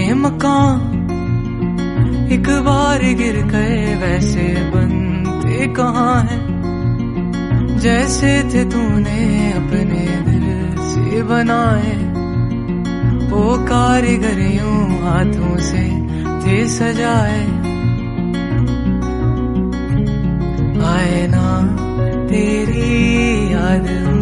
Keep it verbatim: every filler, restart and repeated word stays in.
ये मकान एक बार गिर गए वैसे बनते कहाँ हैं, जैसे थे तूने अपने दिल से बनाए। वो कारीगर यूं हाथों से थे सजाए। आए ना तेरी याद